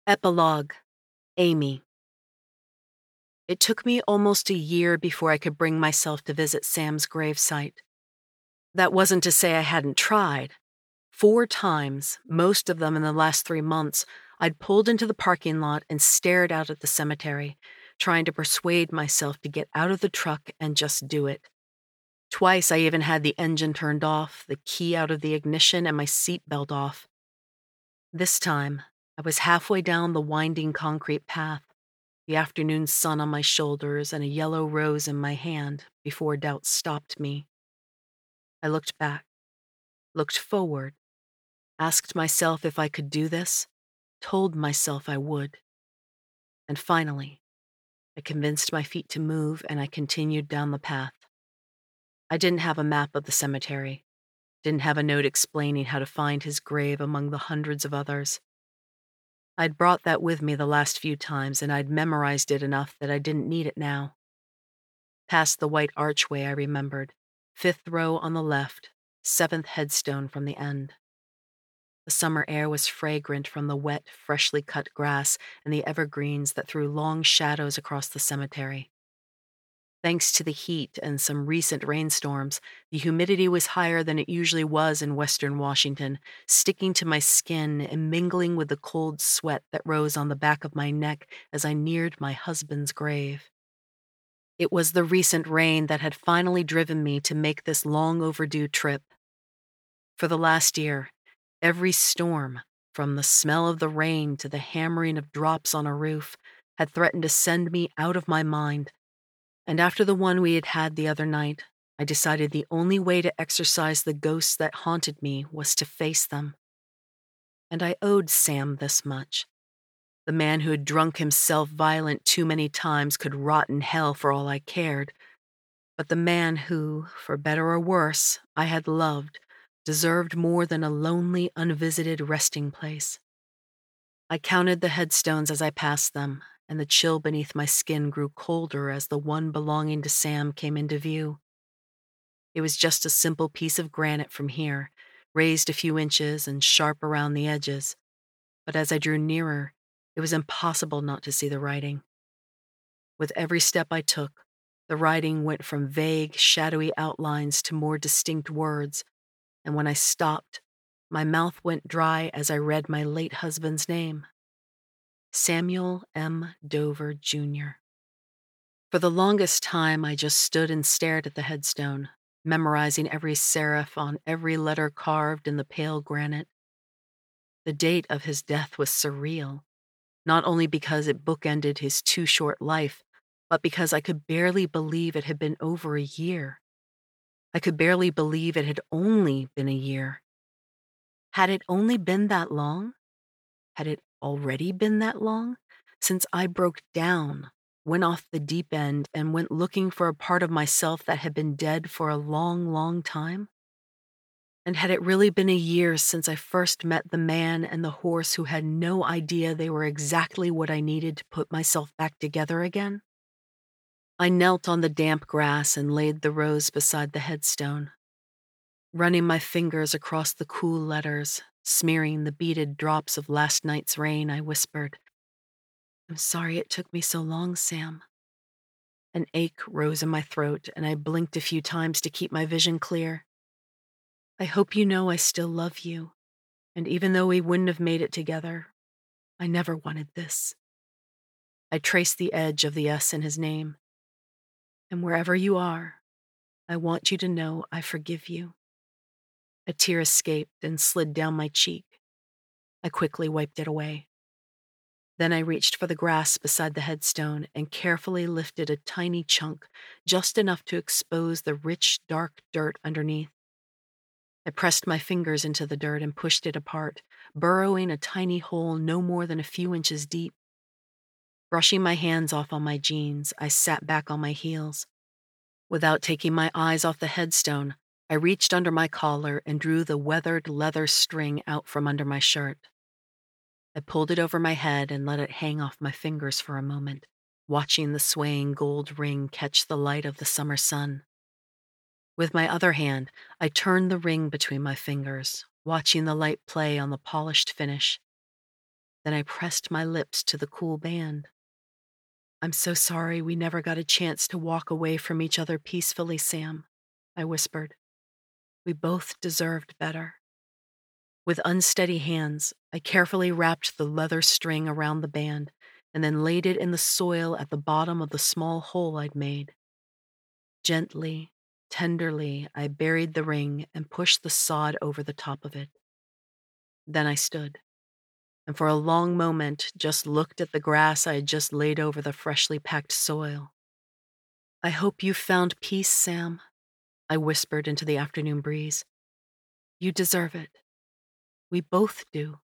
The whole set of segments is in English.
Epilogue. Amy. It took me almost a year before I could bring myself to visit Sam's gravesite. That wasn't to say I hadn't tried. 4 times, most of them in the last 3 months, I'd pulled into the parking lot and stared out at the cemetery, trying to persuade myself to get out of the truck and just do it. Twice I even had the engine turned off, the key out of the ignition, and my seatbelt off. This time, I was halfway down the winding concrete path, the afternoon sun on my shoulders and a yellow rose in my hand before doubt stopped me. I looked back, looked forward, asked myself if I could do this, told myself I would. And finally, I convinced my feet to move and I continued down the path. I didn't have a map of the cemetery, didn't have a note explaining how to find his grave among the hundreds of others. I'd brought that with me the last few times and I'd memorized it enough that I didn't need it now. Past the white archway I remembered, 5th row on the left, 7th headstone from the end. The summer air was fragrant from the wet, freshly cut grass and the evergreens that threw long shadows across the cemetery. Thanks to the heat and some recent rainstorms, the humidity was higher than it usually was in western Washington, sticking to my skin and mingling with the cold sweat that rose on the back of my neck as I neared my husband's grave. It was the recent rain that had finally driven me to make this long overdue trip. For the last year, every storm, from the smell of the rain to the hammering of drops on a roof, had threatened to send me out of my mind. And after the one we had had the other night, I decided the only way to exorcise the ghosts that haunted me was to face them. And I owed Sam this much. The man who had drunk himself violent too many times could rot in hell for all I cared. But the man who, for better or worse, I had loved, deserved more than a lonely, unvisited resting place. I counted the headstones as I passed them, and the chill beneath my skin grew colder as the one belonging to Sam came into view. It was just a simple piece of granite from here, raised a few inches and sharp around the edges. But as I drew nearer, it was impossible not to see the writing. With every step I took, the writing went from vague, shadowy outlines to more distinct words, and when I stopped, my mouth went dry as I read my late husband's name. Samuel M. Dover, Jr. For the longest time, I just stood and stared at the headstone, memorizing every serif on every letter carved in the pale granite. The date of his death was surreal, not only because it bookended his too short life, but because I could barely believe it had been over a year. I could barely believe it had only been a year. Had it only been that long? Had it already been that long? Since I broke down, went off the deep end, and went looking for a part of myself that had been dead for a long, long time? And had it really been a year since I first met the man and the horse who had no idea they were exactly what I needed to put myself back together again? I knelt on the damp grass and laid the rose beside the headstone. Running my fingers across the cool letters, smearing the beaded drops of last night's rain, I whispered, "I'm sorry it took me so long, Sam." An ache rose in my throat, and I blinked a few times to keep my vision clear. "I hope you know I still love you, and even though we wouldn't have made it together, I never wanted this." I traced the edge of the S in his name. "And wherever you are, I want you to know I forgive you." A tear escaped and slid down my cheek. I quickly wiped it away. Then I reached for the grass beside the headstone and carefully lifted a tiny chunk, just enough to expose the rich, dark dirt underneath. I pressed my fingers into the dirt and pushed it apart, burrowing a tiny hole no more than a few inches deep. Brushing my hands off on my jeans, I sat back on my heels. Without taking my eyes off the headstone, I reached under my collar and drew the weathered leather string out from under my shirt. I pulled it over my head and let it hang off my fingers for a moment, watching the swaying gold ring catch the light of the summer sun. With my other hand, I turned the ring between my fingers, watching the light play on the polished finish. Then I pressed my lips to the cool band. "I'm so sorry we never got a chance to walk away from each other peacefully, Sam," I whispered. "We both deserved better." With unsteady hands, I carefully wrapped the leather string around the band and then laid it in the soil at the bottom of the small hole I'd made. Gently, tenderly, I buried the ring and pushed the sod over the top of it. Then I stood, and for a long moment just looked at the grass I had just laid over the freshly packed soil. "I hope you found peace, Sam," I whispered into the afternoon breeze. "You deserve it. We both do."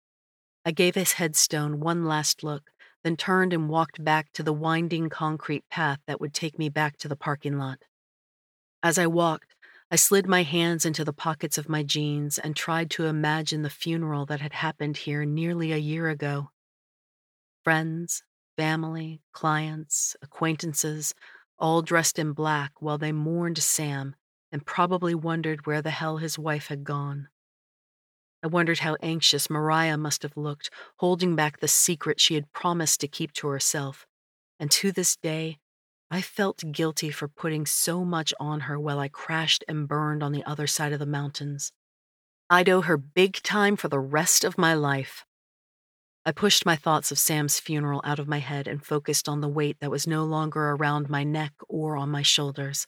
I gave his headstone one last look, then turned and walked back to the winding concrete path that would take me back to the parking lot. As I walked, I slid my hands into the pockets of my jeans and tried to imagine the funeral that had happened here nearly a year ago. Friends, family, clients, acquaintances, all dressed in black while they mourned Sam and probably wondered where the hell his wife had gone. I wondered how anxious Mariah must have looked, holding back the secret she had promised to keep to herself, and to this day, I felt guilty for putting so much on her while I crashed and burned on the other side of the mountains. I'd owe her big time for the rest of my life. I pushed my thoughts of Sam's funeral out of my head and focused on the weight that was no longer around my neck or on my shoulders.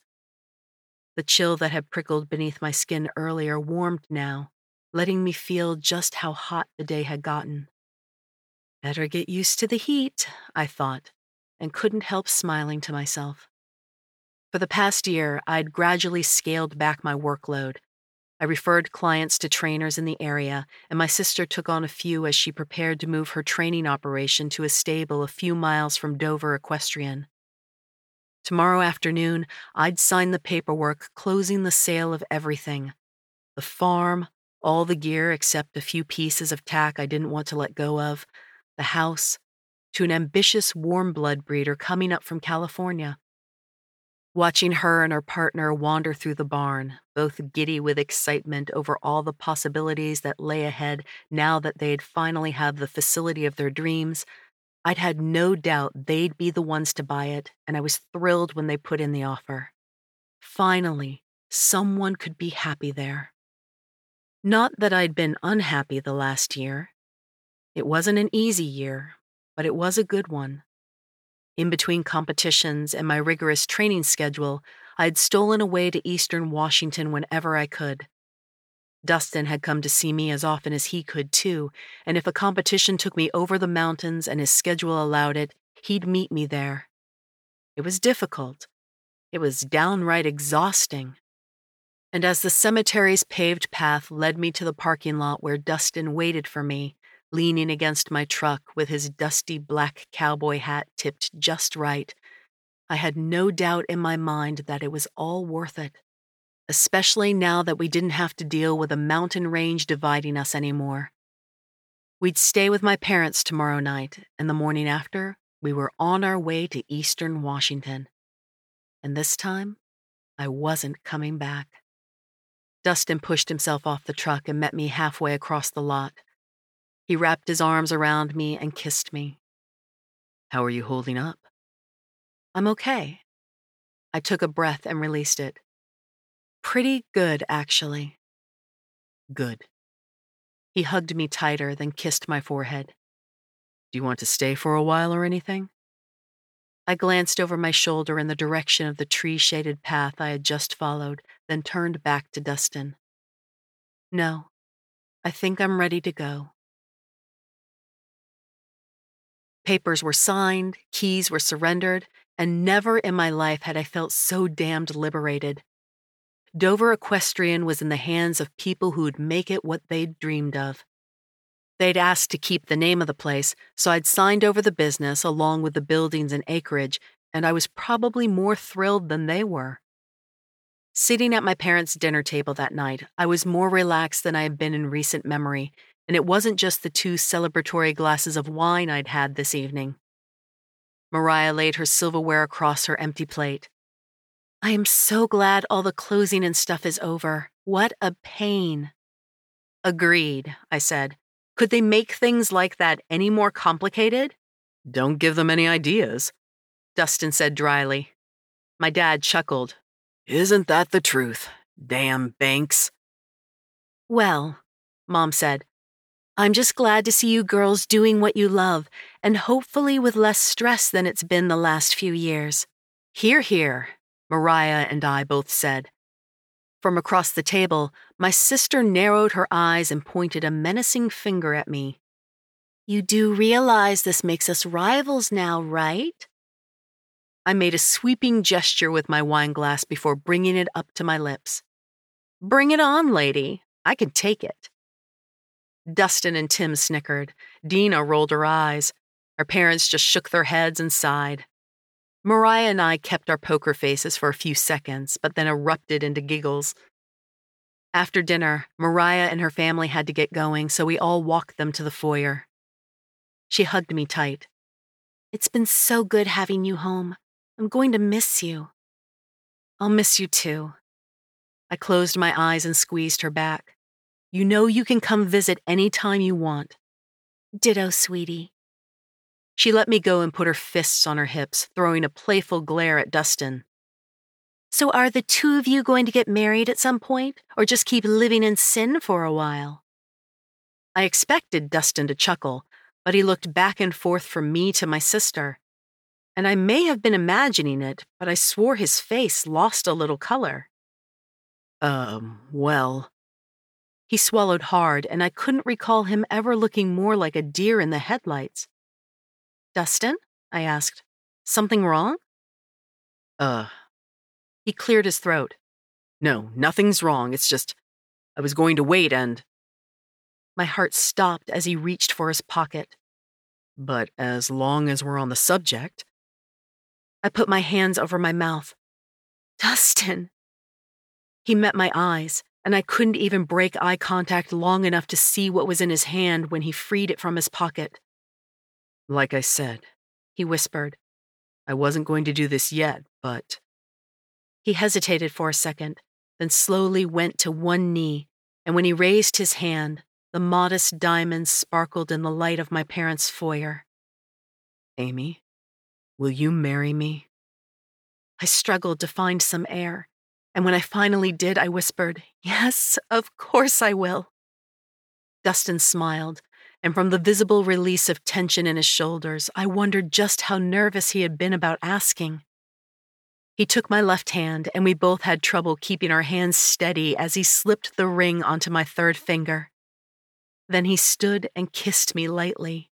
The chill that had prickled beneath my skin earlier warmed now, letting me feel just how hot the day had gotten. Better get used to the heat, I thought, and couldn't help smiling to myself. For the past year, I'd gradually scaled back my workload. I referred clients to trainers in the area, and my sister took on a few as she prepared to move her training operation to a stable a few miles from Dover Equestrian. Tomorrow afternoon, I'd sign the paperwork closing the sale of everything. The farm, all the gear except a few pieces of tack I didn't want to let go of, the house, to an ambitious warm blood breeder coming up from California. Watching her and her partner wander through the barn, both giddy with excitement over all the possibilities that lay ahead now that they'd finally have the facility of their dreams, I'd had no doubt they'd be the ones to buy it, and I was thrilled when they put in the offer. Finally, someone could be happy there. Not that I'd been unhappy the last year. It wasn't an easy year, but it was a good one. In between competitions and my rigorous training schedule, I'd stolen away to Eastern Washington whenever I could. Dustin had come to see me as often as he could, too, and if a competition took me over the mountains and his schedule allowed it, he'd meet me there. It was difficult. It was downright exhausting. And as the cemetery's paved path led me to the parking lot where Dustin waited for me, leaning against my truck with his dusty black cowboy hat tipped just right, I had no doubt in my mind that it was all worth it, especially now that we didn't have to deal with a mountain range dividing us anymore. We'd stay with my parents tomorrow night, and the morning after, we were on our way to Eastern Washington. And this time, I wasn't coming back. Dustin pushed himself off the truck and met me halfway across the lot. He wrapped his arms around me and kissed me. "How are you holding up?" "I'm okay." I took a breath and released it. "Pretty good, actually." "Good." He hugged me tighter, then kissed my forehead. "Do you want to stay for a while or anything?" I glanced over my shoulder in the direction of the tree-shaded path I had just followed, then turned back to Dustin. "No, I think I'm ready to go." Papers were signed, keys were surrendered, and never in my life had I felt so damned liberated. Dover Equestrian was in the hands of people who'd make it what they'd dreamed of. They'd asked to keep the name of the place, so I'd signed over the business along with the buildings and acreage, and I was probably more thrilled than they were. Sitting at my parents' dinner table that night, I was more relaxed than I had been in recent memory, and it wasn't just the 2 celebratory glasses of wine I'd had this evening. Mariah laid her silverware across her empty plate. "I am so glad all the closing and stuff is over. What a pain." "Agreed," I said, Could they make things like that any more complicated? Don't give them any ideas, Dustin said dryly. My dad chuckled. Isn't that the truth? Damn banks. Well, Mom said, I'm just glad to see you girls doing what you love, and hopefully with less stress than it's been the last few years. Hear, hear, Mariah and I both said. From across the table, my sister narrowed her eyes and pointed a menacing finger at me. You do realize this makes us rivals now, right? I made a sweeping gesture with my wineglass before bringing it up to my lips. Bring it on, lady. I can take it. Dustin and Tim snickered. Dina rolled her eyes. Our parents just shook their heads and sighed. Mariah and I kept our poker faces for a few seconds, but then erupted into giggles. After dinner, Mariah and her family had to get going, so we all walked them to the foyer. She hugged me tight. It's been so good having you home. I'm going to miss you. I'll miss you too. I closed my eyes and squeezed her back. You know you can come visit any time you want. Ditto, sweetie. She let me go and put her fists on her hips, throwing a playful glare at Dustin. So are the two of you going to get married at some point, or just keep living in sin for a while? I expected Dustin to chuckle, but he looked back and forth from me to my sister. And I may have been imagining it, but I swore his face lost a little color. Well. He swallowed hard, and I couldn't recall him ever looking more like a deer in the headlights. Dustin? I asked. Something wrong? He cleared his throat. No, nothing's wrong. It's just, I was going to wait and... My heart stopped as he reached for his pocket. But as long as we're on the subject... I put my hands over my mouth. Dustin! He met my eyes, and I couldn't even break eye contact long enough to see what was in his hand when he freed it from his pocket. Like I said, he whispered. I wasn't going to do this yet, but... He hesitated for a second, then slowly went to one knee, and when he raised his hand, the modest diamonds sparkled in the light of my parents' foyer. Amy, will you marry me? I struggled to find some air, and when I finally did, I whispered, Yes, of course I will. Dustin smiled, and from the visible release of tension in his shoulders, I wondered just how nervous he had been about asking. He took my left hand, and we both had trouble keeping our hands steady as he slipped the ring onto my third finger. Then he stood and kissed me lightly.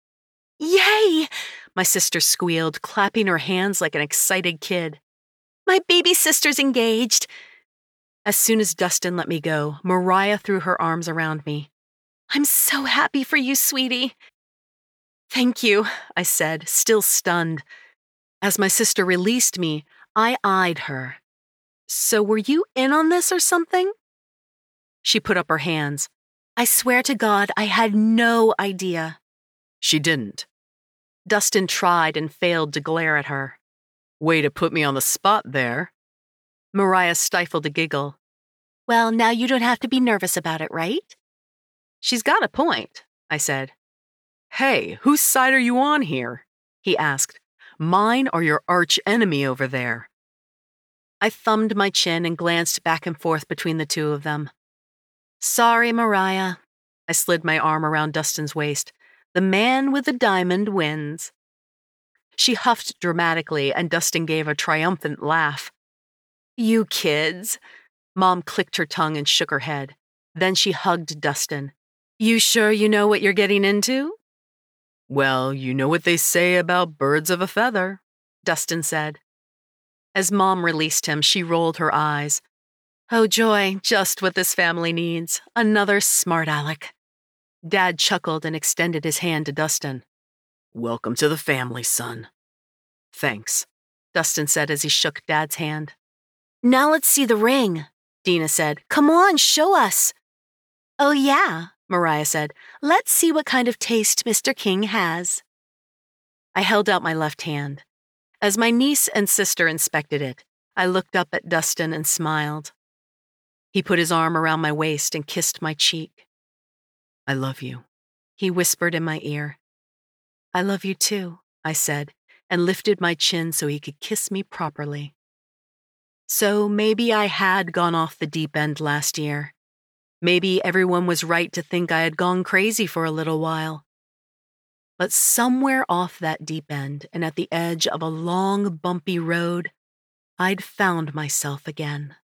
Yay! My sister squealed, clapping her hands like an excited kid. My baby sister's engaged. As soon as Dustin let me go, Mariah threw her arms around me. I'm so happy for you, sweetie. Thank you, I said, still stunned. As my sister released me, I eyed her. So were you in on this or something? She put up her hands. I swear to God, I had no idea. She didn't. Dustin tried and failed to glare at her. Way to put me on the spot there. Mariah stifled a giggle. Well, now you don't have to be nervous about it, right? She's got a point, I said. Hey, whose side are you on here? He asked. Mine or your arch enemy over there? I thumbed my chin and glanced back and forth between the two of them. Sorry, Mariah. I slid my arm around Dustin's waist. The man with the diamond wins. She huffed dramatically, and Dustin gave a triumphant laugh. You kids. Mom clicked her tongue and shook her head. Then she hugged Dustin. You sure you know what you're getting into? Well, you know what they say about birds of a feather, Dustin said. As Mom released him, she rolled her eyes. Oh joy, just what this family needs. Another smart aleck. Dad chuckled and extended his hand to Dustin. Welcome to the family, son. Thanks, Dustin said as he shook Dad's hand. Now let's see the ring, Dina said. Come on, show us. Oh yeah, Mariah said. Let's see what kind of taste Mr. King has. I held out my left hand. As my niece and sister inspected it, I looked up at Dustin and smiled. He put his arm around my waist and kissed my cheek. I love you, He whispered in my ear. I love you too, I said, and lifted my chin so he could kiss me properly. So maybe I had gone off the deep end last year. Maybe everyone was right to think I had gone crazy for a little while. But somewhere off that deep end and at the edge of a long, bumpy road, I'd found myself again.